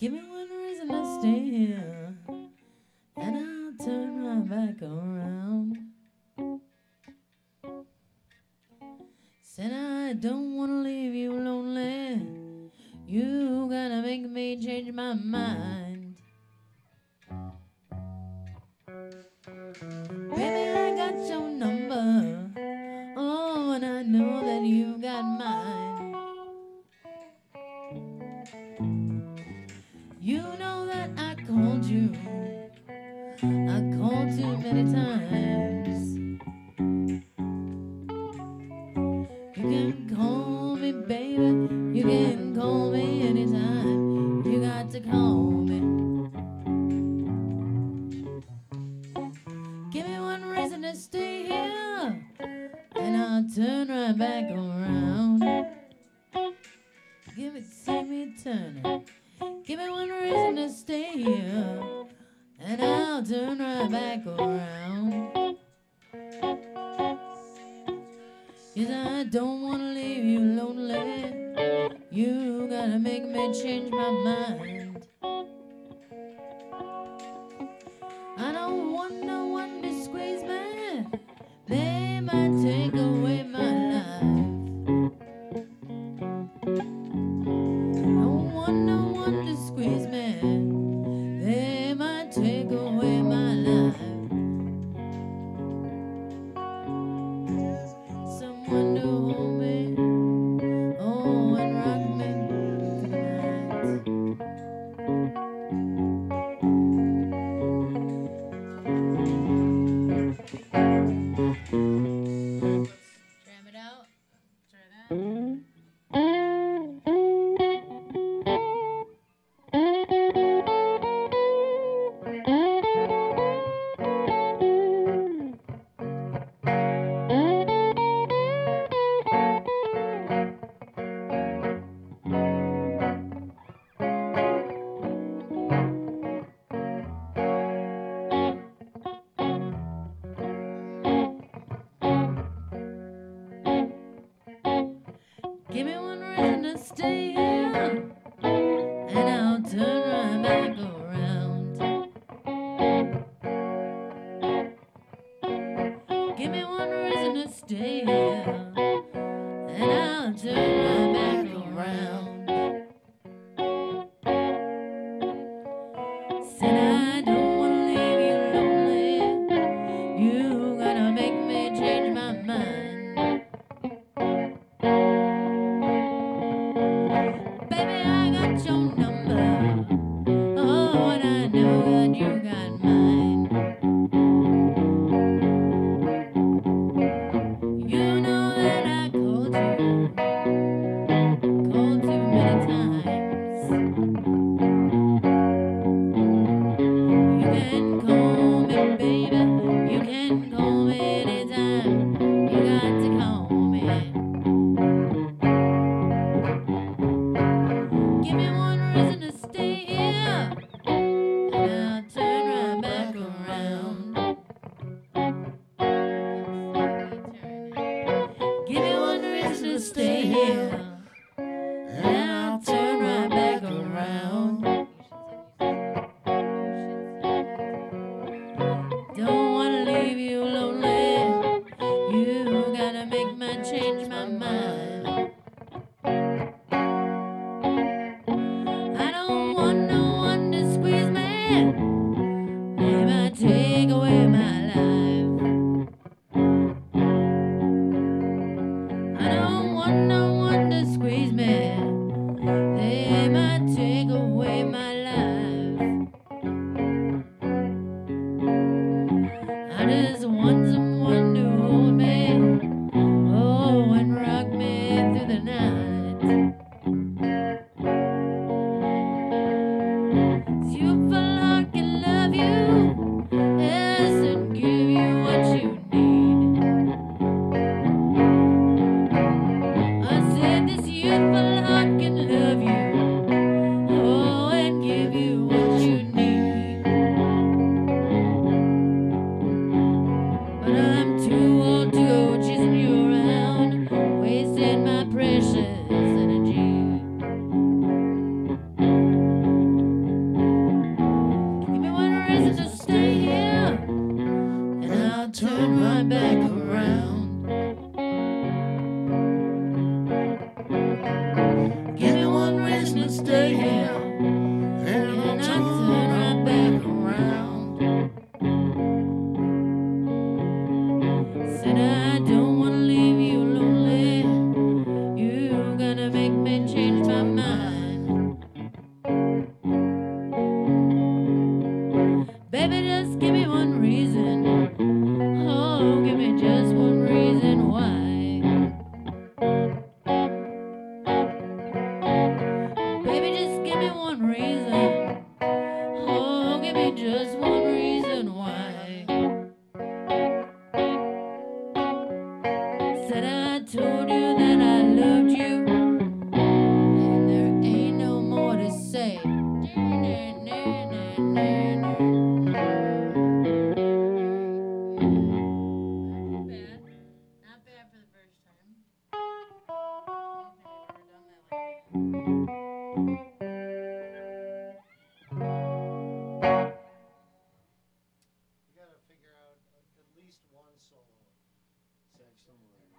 Give me one reason to stay here, and I'll turn my back around. Said I don't wanna leave you lonely. You gotta make me change my mind. Baby, I got your number. Oh, and I know that you got mine. You know that I called you. I called too many times. You can call me, baby. You can call me anytime. You got to call me. Give me one reason to stay here, and I'll turn right back around. See me turning. Give me one reason to stay here, and I'll turn right back around. Yes, I don't wanna leave you lonely. You gotta make me change my mind. I don't want no one to squeeze me. They might take away my life. I don't want no one to squeeze me. They might take away my life. Someone to hold me, oh, and rock me tonight. Jam it out. Try that. Give me one reason to stay here, and I'll turn right back around. Give me one reason to stay here, and I'll turn right back around. Said I don't wanna leave you lonely. You gotta make me change my mind. Baby, I got your number. Oh, and I know that you got mine. You know that I called too many times. You can call me, baby. You can call me anytime. You got to call me. Give me one reason to stay here, and I'll turn right back around. Give me one reason to stay here, and I'll turn right back around. Don't wanna leave you lonely. You gotta make me change my mind. I don't want no one to squeeze me. They might take away my life. I don't want no one to squeeze me. They might take away my life. I just want someone to hold me, oh, and rock me through the night. You feel I can love you, yes, and give you what you need. I said this youthful heart can love you, oh, and give you what you need. But I'm too old to go chasing you around, wasting my precious energy. stay here, and I'll turn right back around. Said I don't wanna leave you lonely. You gotta make me change my mind. Baby, just give me one reason. Oh, give me just one reason why. Baby, just give me one reason. Oh, give me just one reason why. Said I told you that I loved you, and there ain't no more to say. Not bad for the first time. You gotta figure out at least one solo section where